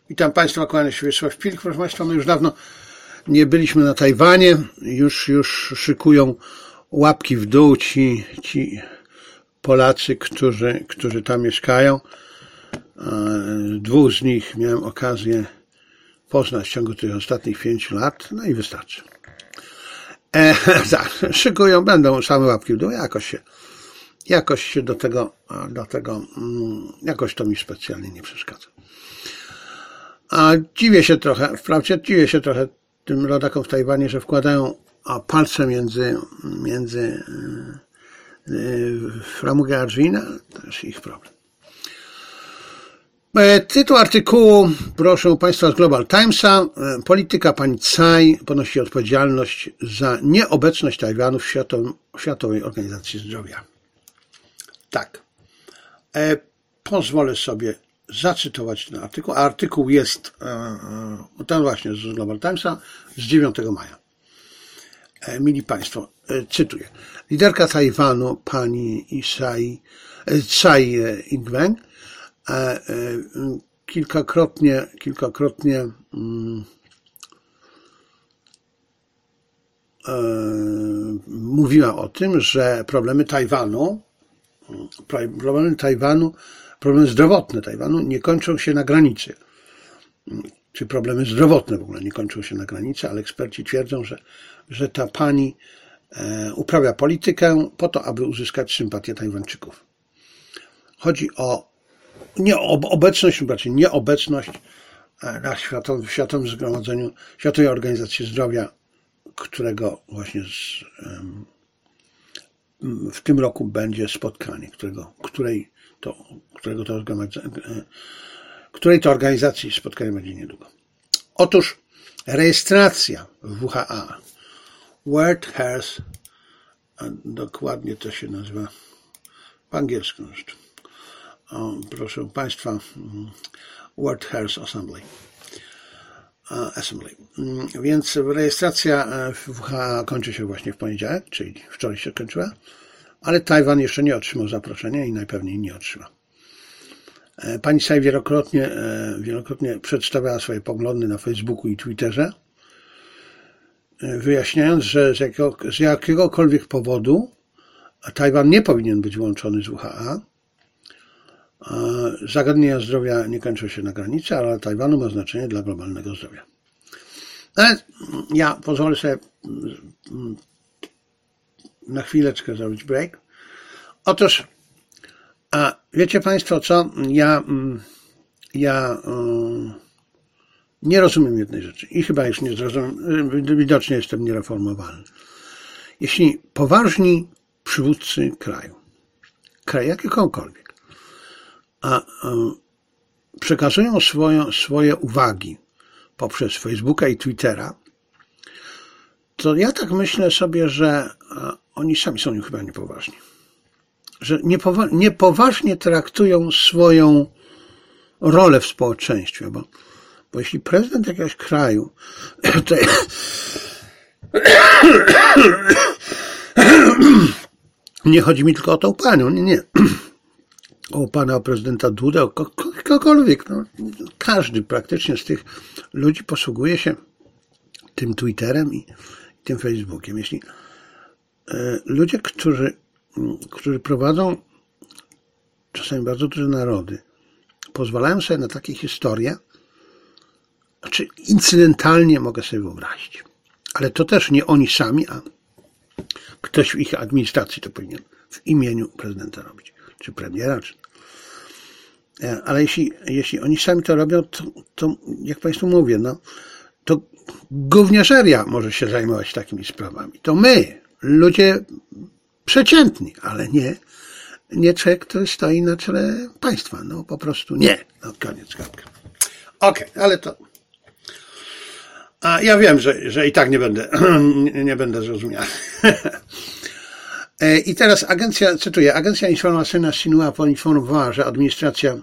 Witam Państwa, kłaniam się Wiesław Pilk. Proszę Państwa, my już dawno nie byliśmy na Tajwanie. Już szykują łapki w dół ci Polacy, którzy tam mieszkają. Dwóch z nich miałem okazję poznać w ciągu tych ostatnich 5 lat, no i wystarczy. Tak, szykują, będą same łapki w dół, jakoś się do tego, jakoś to mi specjalnie nie przeszkadza. A dziwię się trochę tym rodakom w Tajwanie, że wkładają palce między framugę a drzwi, to jest ich problem. Tytuł artykułu, proszę Państwa, z Global Timesa. Polityka pani Tsai ponosi odpowiedzialność za nieobecność Tajwanu w Światowej Organizacji Zdrowia. Tak. Pozwolę sobie zacytować ten artykuł. Artykuł jest ten właśnie z Global Timesa z 9 maja. Mili Państwo, cytuję. Liderka Tajwanu, pani Tsai Ing-wen, kilkakrotnie mówiła o tym, że problemy zdrowotne Tajwanu nie kończą się na granicy. Czy problemy zdrowotne w ogóle nie kończą się na granicy, ale eksperci twierdzą, że ta pani uprawia politykę po to, aby uzyskać sympatię Tajwańczyków. Chodzi o obecność lub raczej nieobecność na Światowym Zgromadzeniu Światowej Organizacji Zdrowia, którego właśnie w tym roku będzie spotkanie, której to organizacji spotkanie będzie niedługo. Otóż rejestracja w WHA, World Health, dokładnie to się nazywa po angielsku jeszcze. Proszę Państwa, World Health Assembly. Więc rejestracja w WHA kończy się właśnie w poniedziałek, czyli wczoraj się kończyła, ale Tajwan jeszcze nie otrzymał zaproszenia i najpewniej nie otrzyma. Pani Tsai wielokrotnie przedstawiała swoje poglądy na Facebooku i Twitterze, wyjaśniając, że z jakiegokolwiek powodu Tajwan nie powinien być włączony z WHA. Zagadnienia zdrowia nie kończą się na granicy, ale dla Tajwanu ma znaczenie dla globalnego zdrowia. Ale ja pozwolę sobie na chwileczkę zrobić break. Otóż, wiecie Państwo co? Ja nie rozumiem jednej rzeczy i chyba już nie zrozumiem, widocznie jestem niereformowalny. Jeśli poważni przywódcy kraju jakiegokolwiek, przekazują swoje uwagi poprzez Facebooka i Twittera, to ja tak myślę sobie, że oni sami są chyba niepoważni. Że niepoważnie traktują swoją rolę w społeczeństwie, bo jeśli prezydent jakiegoś kraju nie chodzi mi tylko o tą panią, nie. O pana prezydenta Dudę, o kogokolwiek. Każdy praktycznie z tych ludzi posługuje się tym Twitterem i tym Facebookiem. Jeśli ludzie, którzy prowadzą czasami bardzo duże narody, pozwalają sobie na takie historie, znaczy incydentalnie mogę sobie wyobrazić. Ale to też nie oni sami, a ktoś w ich administracji to powinien w imieniu prezydenta robić. Czy premiera, ale jeśli oni sami to robią, to jak Państwu mówię, to gówniarzeria może się zajmować takimi sprawami. To my, ludzie przeciętni, ale nie człowiek, który stoi na czele państwa. Po prostu nie. Koniec, kropka. Okej, ale to... ja wiem, że i tak nie będę zrozumiany. I teraz cytuję, Agencja Informacyjna Xinhua poinformowała, że administracja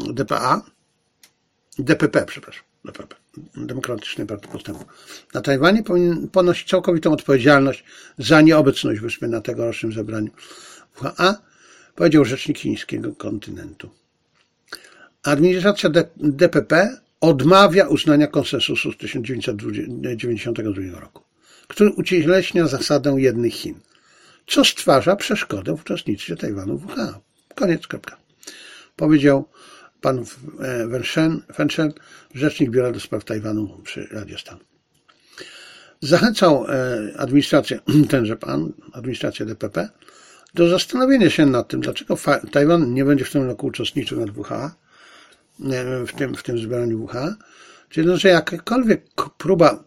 DPP, Demokratycznej Partii Postępu, na Tajwanie ponosi całkowitą odpowiedzialność za nieobecność wyspy na tegorocznym zebraniu WHA, powiedział rzecznik chińskiego kontynentu. Administracja DPP odmawia uznania konsensusu z 1992 roku, który ucieleśnia zasadę jednych Chin, co stwarza przeszkodę w uczestnictwie Tajwanu w WHO. Koniec, kropka. Powiedział pan Wensheng, rzecznik Biura do Spraw Tajwanu przy Radzie Stanu. Zachęcał administrację, tenże pan, administrację DPP, do zastanowienia się nad tym, dlaczego Tajwan nie będzie w tym roku uczestniczył nad WHO, w tym zebraniu WHO, czyli że jakakolwiek próba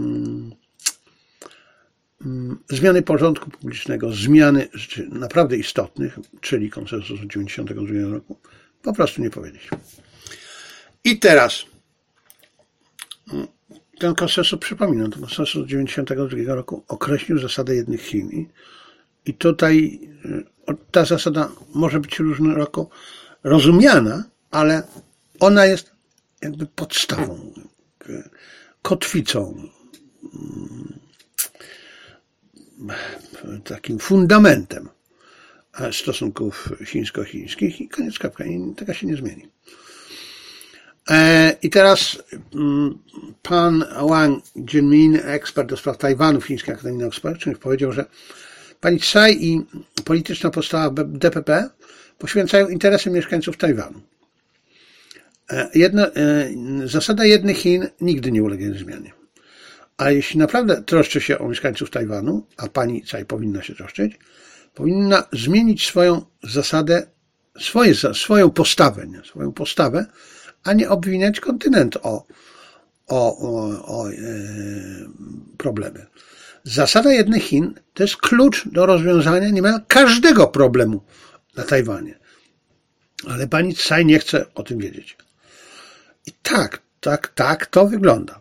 zmiany porządku publicznego, zmiany rzeczy naprawdę istotnych, czyli konsensusu 1992 roku, po prostu nie powiedzieć. I teraz ten konsensus, przypominam, ten konsensus 1992 roku określił zasadę jednych Chin. I tutaj ta zasada może być różnorako rozumiana, ale ona jest jakby podstawą, kotwicą, takim fundamentem stosunków chińsko-chińskich i koniec kropka. I taka się nie zmieni. I teraz pan Wang Jianmin, ekspert do spraw Tajwanu w Chińskiej Akademii Nauk Społecznych, powiedział, że pani Tsai i polityczna postawa DPP poświęcają interesy mieszkańców Tajwanu. Zasada jednych Chin nigdy nie ulegnie zmianie. A jeśli naprawdę troszczy się o mieszkańców Tajwanu, a pani Tsai powinna się troszczyć, powinna zmienić swoją zasadę, swoją postawę, a nie obwiniać kontynent o problemy. Zasada jednych Chin to jest klucz do rozwiązania niemal każdego problemu na Tajwanie. Ale pani Tsai nie chce o tym wiedzieć. I tak to wygląda.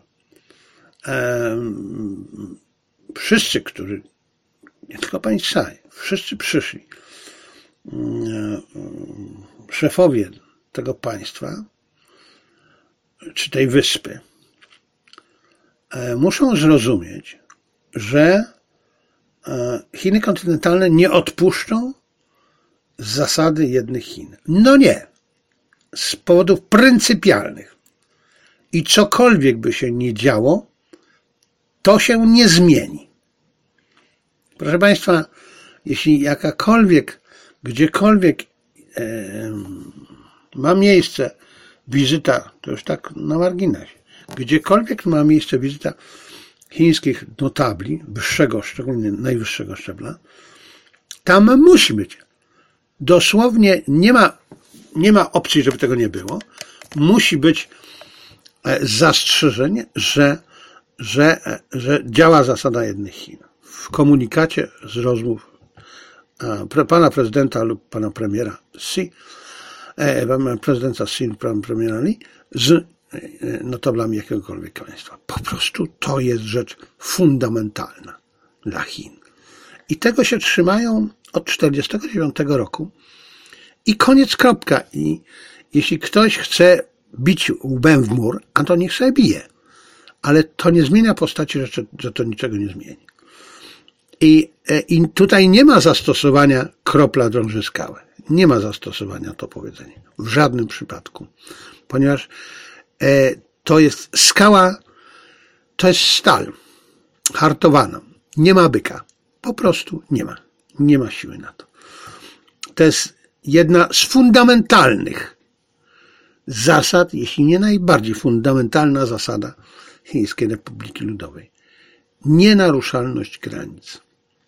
Wszyscy, nie tylko pani Tsai, wszyscy przyszli szefowie tego państwa, czy tej wyspy, muszą zrozumieć, że Chiny kontynentalne nie odpuszczą zasady jednych Chin. No nie. Z powodów pryncypialnych. I cokolwiek by się nie działo, to się nie zmieni. Proszę państwa, jeśli jakakolwiek, gdziekolwiek ma miejsce wizyta, to już tak na marginesie, gdziekolwiek ma miejsce wizyta chińskich notabli, wyższego, szczególnie najwyższego szczebla, tam musi być. Dosłownie nie ma opcji, żeby tego nie było. Musi być zastrzeżenie, że działa zasada jednych Chin. W komunikacie z rozmów pana prezydenta lub pana premiera Xi, prezydenta Xi lub pana premiera Li z notablami jakiegokolwiek państwa. Po prostu to jest rzecz fundamentalna dla Chin. I tego się trzymają od 1949 roku i koniec, kropka. I jeśli ktoś chce bić łbem w mur, a to niech sobie bije. Ale to nie zmienia postaci rzeczy, że to niczego nie zmieni. I tutaj nie ma zastosowania kropla drąży skałę. Nie ma zastosowania to powiedzenie. W żadnym przypadku. Ponieważ to jest skała, to jest stal hartowana. Nie ma byka. Po prostu nie ma. Nie ma siły na to. To jest jedna z fundamentalnych zasad, jeśli nie najbardziej fundamentalna zasada Chińskiej Republiki Ludowej. Nienaruszalność granic.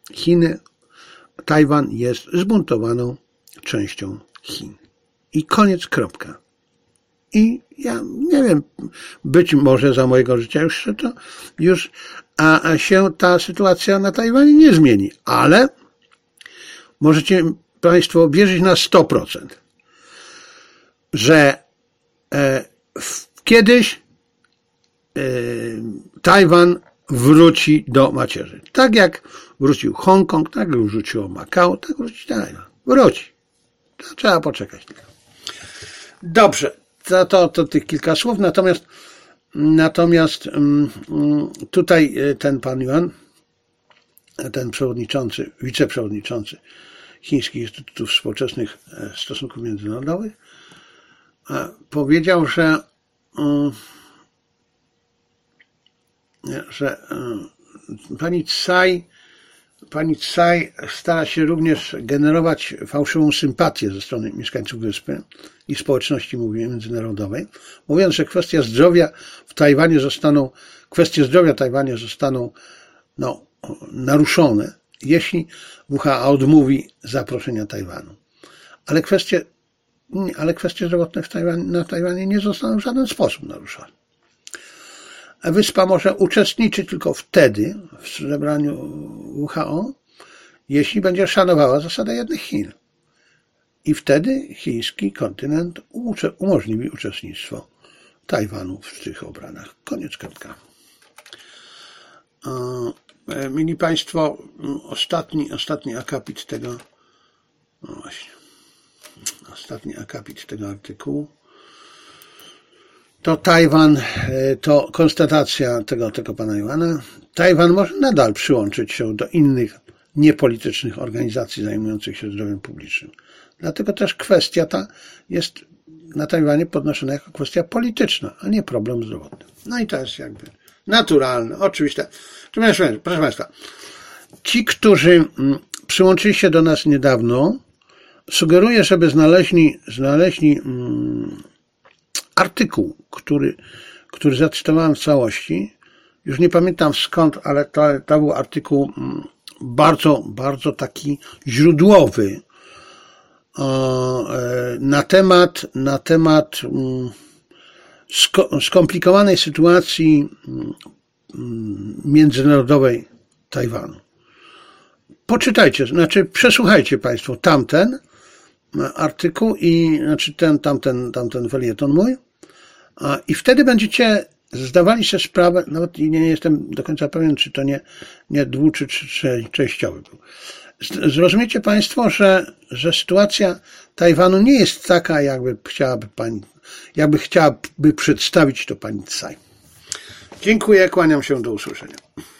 Tajwan jest zbuntowaną częścią Chin. I koniec, kropka. I ja nie wiem, być może za mojego życia już się ta sytuacja na Tajwanie nie zmieni, ale możecie państwo wierzyć na 100%, że kiedyś Tajwan wróci do macierzy. Tak jak wrócił Hongkong, tak jak wróciło Makao, tak wróci Tajwan. Wróci. To trzeba poczekać. Dobrze. To tych kilka słów. Natomiast tutaj ten pan Yuan, ten wiceprzewodniczący Chińskich Instytutów Współczesnych Stosunków Międzynarodowych, powiedział, że że pani Tsai stara się również generować fałszywą sympatię ze strony mieszkańców wyspy i społeczności międzynarodowej, mówiąc, że kwestie zdrowia w Tajwanie zostaną naruszone, jeśli WHO odmówi zaproszenia Tajwanu. Ale kwestie zdrowotne na Tajwanie nie zostaną w żaden sposób naruszone. Wyspa może uczestniczyć tylko wtedy w zebraniu WHO, jeśli będzie szanowała zasadę jednych Chin. I wtedy chiński kontynent umożliwi uczestnictwo Tajwanu w tych obradach. Koniec kartka. Mili Państwo, ostatni akapit tego, no właśnie, ostatni akapit tego artykułu. To Tajwan, to konstatacja tego pana Joana. Tajwan może nadal przyłączyć się do innych niepolitycznych organizacji zajmujących się zdrowiem publicznym. Dlatego też kwestia ta jest na Tajwanie podnoszona jako kwestia polityczna, a nie problem zdrowotny. No i to jest jakby naturalne, oczywiste. Proszę Państwa, ci, którzy przyłączyli się do nas niedawno, sugeruję, żeby znaleźli artykuł, który zacytowałem w całości. Już nie pamiętam skąd, ale to był artykuł bardzo, bardzo taki źródłowy na temat skomplikowanej sytuacji międzynarodowej Tajwanu. Poczytajcie, przesłuchajcie Państwo tamten artykuł i tamten felieton mój, i wtedy będziecie zdawali sobie sprawę, nawet nie jestem do końca pewien, czy to nie dwu- czy częściowy był. Zrozumiecie Państwo, że sytuacja Tajwanu nie jest taka, jakby chciałaby przedstawić to pani Tsai. Dziękuję, kłaniam się, do usłyszenia.